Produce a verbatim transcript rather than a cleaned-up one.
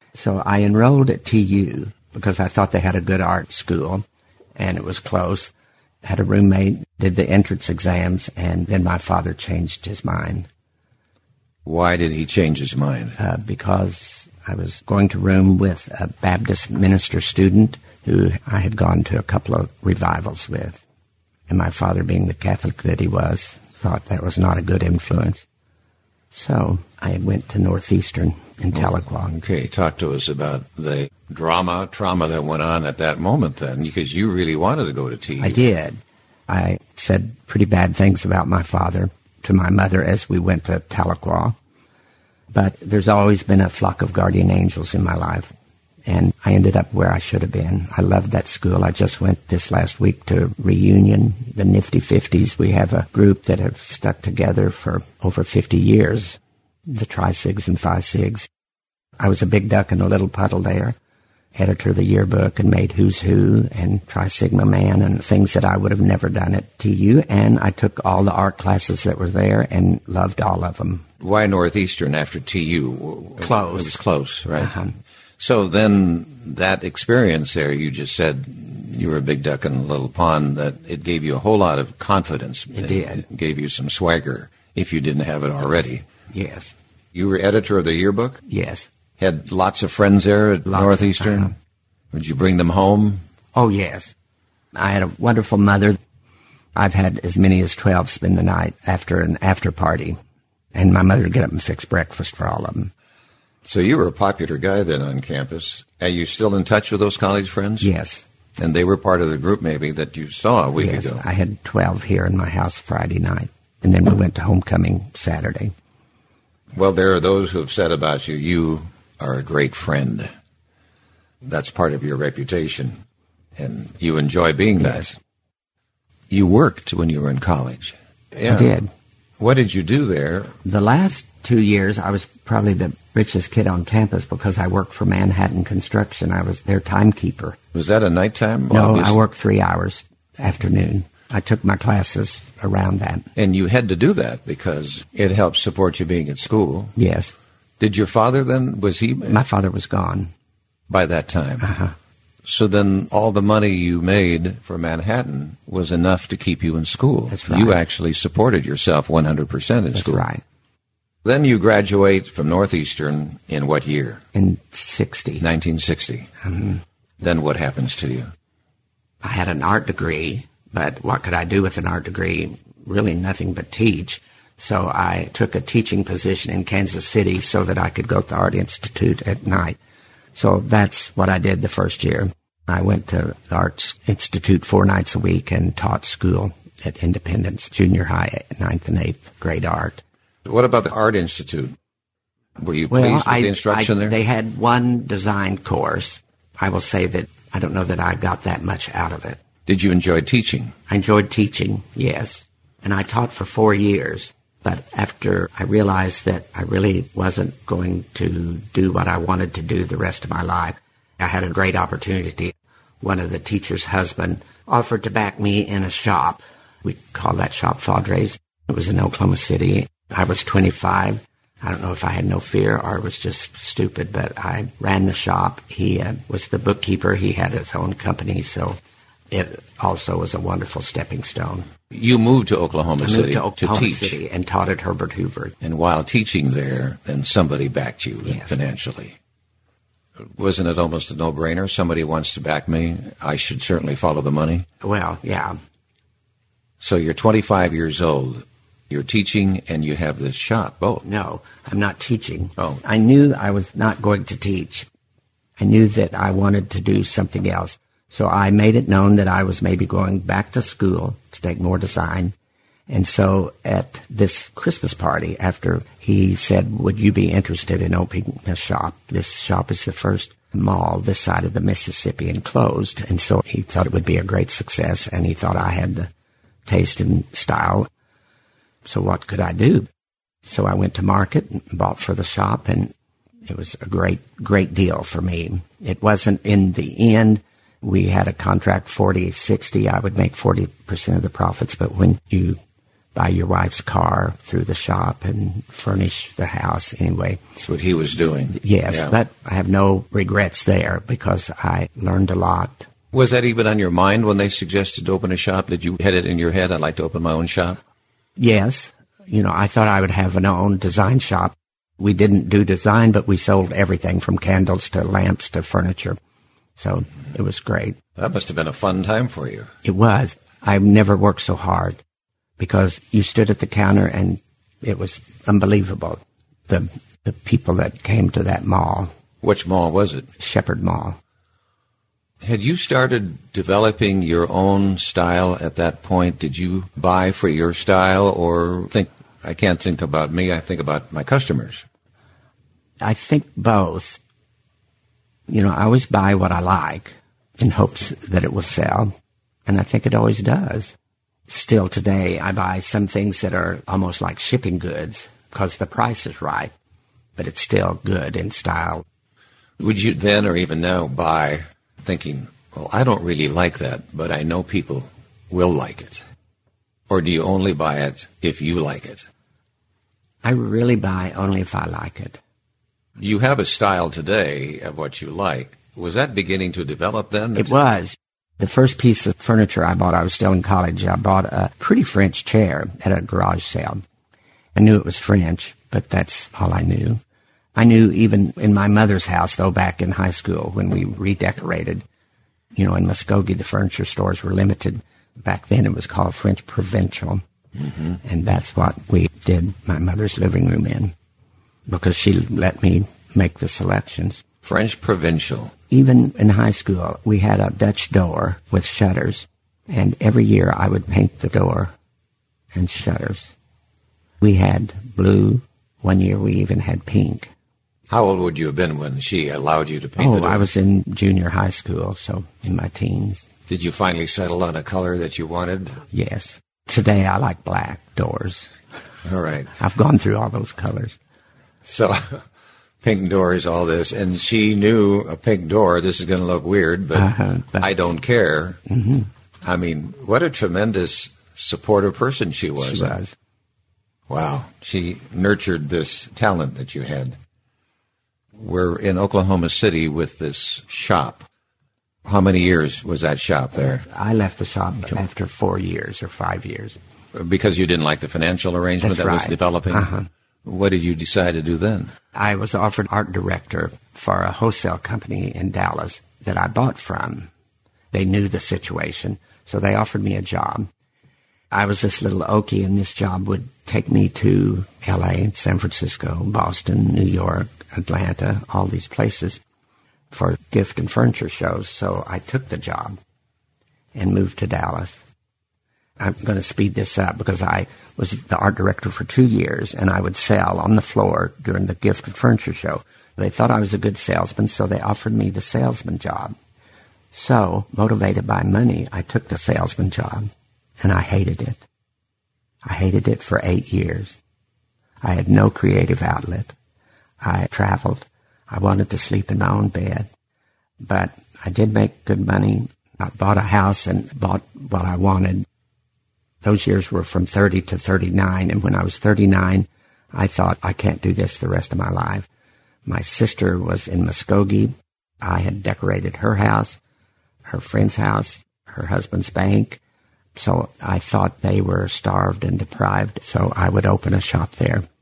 So I enrolled at T U because I thought they had a good art school, and it was close. Had a roommate, did the entrance exams, and then my father changed his mind. Why did he change his mind? Uh, because I was going to room with a Baptist minister student who I had gone to a couple of revivals with. And my father, being the Catholic that he was, thought that was not a good influence. So I went to Northeastern in Tahlequah. Okay, talk to us about the drama, trauma that went on at that moment then, because you really wanted to go to T U. I did. I said pretty bad things about my father to my mother as we went to Tahlequah. But there's always been a flock of guardian angels in my life, and I ended up where I should have been. I loved that school. I just went this last week to Reunion, the Nifty Fifties. We have a group that have stuck together for over fifty years, the Tri-Sigs and Phi Sigs. I was a big duck in a little puddle there, editor of the yearbook, and made Who's Who and Tri Sigma Man and things that I would have never done at T U. And I took all the art classes that were there and loved all of them. Why Northeastern after T U? Close. It was close, right? Uh-huh. So then that experience there, you just said you were a big duck in a little pond, that it gave you a whole lot of confidence. It did. It gave you some swagger if you didn't have it already. Yes. You were editor of the yearbook? Yes. Had lots of friends there at Lots Northeastern? of, uh-huh. Would you bring them home? Oh, yes. I had a wonderful mother. I've had as many as twelve spend the night after an after party. And my mother would get up and fix breakfast for all of them. So you were a popular guy then on campus. Are you still in touch with those college friends? Yes. And they were part of the group maybe that you saw a week yes, ago. I had twelve here in my house Friday night. And then we went to homecoming Saturday. Well, there are those who have said about you, you are a great friend. That's part of your reputation. And you enjoy being that. Yes. You worked when you were in college. Yeah. I did. What did you do there? The last two years, I was probably the richest kid on campus because I worked for Manhattan Construction. I was their timekeeper. Was that a nighttime? No, Obviously. I worked three hours afternoon. I took my classes around that. And you had to do that because it helped support you being at school. Yes. Did your father then, was he? My father was gone. By that time? Uh-huh. So then all the money you made for Manhattan was enough to keep you in school. That's right. You actually supported yourself one hundred percent in That's school. right. Then you graduate from Northeastern in what year? In sixty. nineteen sixty. Mm-hmm. Then what happens to you? I had an art degree, but what could I do with an art degree? Really nothing but teach. So I took a teaching position in Kansas City so that I could go to the Art Institute at night. So that's what I did the first year. I went to the Arts Institute four nights a week and taught school at Independence Junior High, ninth and eighth grade art. What about the Art Institute? Were you Well, pleased with I, the instruction I, there? They had one design course. I will say that I don't know that I got that much out of it. Did you enjoy teaching? I enjoyed teaching, yes. And I taught for four years. But after I realized that I really wasn't going to do what I wanted to do the rest of my life, I had a great opportunity. One of the teacher's husband offered to back me in a shop. We called that shop Fadres. It was in Oklahoma City. I was twenty-five. I don't know if I had no fear or it was just stupid, but I ran the shop. He uh, was the bookkeeper. He had his own company, so it also was a wonderful stepping stone. You moved to Oklahoma I moved City to Oklahoma teach. City and taught at Herbert Hoover. And while teaching there, then somebody backed you Yes. financially. Wasn't it almost a no-brainer? Somebody wants to back me. I should certainly follow the money. Well, yeah. So you're twenty-five years old. You're teaching and you have this shop, both. No, I'm not teaching. Oh. I knew I was not going to teach. I knew that I wanted to do something else. So I made it known that I was maybe going back to school to take more design. And so at this Christmas party, after he said, would you be interested in opening a shop? This shop is the first mall this side of the Mississippi and closed. And so he thought it would be a great success, and he thought I had the taste and style. So what could I do? So I went to market and bought for the shop, and it was a great, great deal for me. It wasn't in the end. We had a contract forty sixty. I would make forty percent of the profits, but when you buy your wife's car through the shop and furnish the house anyway. That's what he was doing. Yes, yeah. But I have no regrets there because I learned a lot. Was that even on your mind when they suggested to open a shop? Did you had it in your head, I'd like to open my own shop? Yes. You know, I thought I would have an own design shop. We didn't do design, but we sold everything from candles to lamps to furniture. So it was great. That must have been a fun time for you. It was. I've never worked so hard because you stood at the counter and it was unbelievable. The the people that came to that mall. Which mall was it? Shepherd Mall. Had you started developing your own style at that point? Did you buy for your style or think, I can't think about me, I think about my customers? I think both. You know, I always buy what I like in hopes that it will sell, and I think it always does. Still today, I buy some things that are almost like shipping goods because the price is right, but it's still good in style. Would you then or even now buy thinking, well, I don't really like that, but I know people will like it? Or do you only buy it if you like it? I really buy only if I like it. You have a style today of what you like. Was that beginning to develop then? It was. The first piece of furniture I bought, I was still in college. I bought a pretty French chair at a garage sale. I knew it was French, but that's all I knew. I knew even in my mother's house, though, back in high school when we redecorated, you know, in Muskogee, the furniture stores were limited. Back then it was called French Provincial. Mm-hmm. And that's what we did my mother's living room in because she let me make the selections. French Provincial. Even in high school, we had a Dutch door with shutters, and every year I would paint the door and shutters. We had blue. One year we even had pink. How old would you have been when she allowed you to paint oh, the door? I was in junior high school, so in my teens. Did you finally settle on a color that you wanted? Yes. Today I like black doors. All right. I've gone through all those colors. So, pink doors, all this, and she knew a pink door, this is going to look weird, but, uh-huh, but I don't care. Mm-hmm. I mean, what a tremendous supportive person she was. She was. Wow. She nurtured this talent that you had. We're in Oklahoma City with this shop. How many years was that shop there? I left the shop after four years or five years. Because you didn't like the financial arrangement That's that right. was developing? Uh-huh. What did you decide to do then? I was offered art director for a wholesale company in Dallas that I bought from. They knew the situation, so they offered me a job. I was this little Okie, and this job would take me to L A, San Francisco, Boston, New York, Atlanta, all these places for gift and furniture shows. So I took the job and moved to Dallas. I'm going to speed this up because I was the art director for two years, and I would sell on the floor during the gift and furniture show. They thought I was a good salesman, so they offered me the salesman job. So, motivated by money, I took the salesman job, and I hated it. I hated it for eight years. I had no creative outlet. I traveled. I wanted to sleep in my own bed. But I did make good money. I bought a house and bought what I wanted. Those years were from thirty to thirty-nine, and when I was thirty-nine, I thought, I can't do this the rest of my life. My sister was in Muskogee. I had decorated her house, her friend's house, her husband's bank. So I thought they were starved and deprived, so I would open a shop there.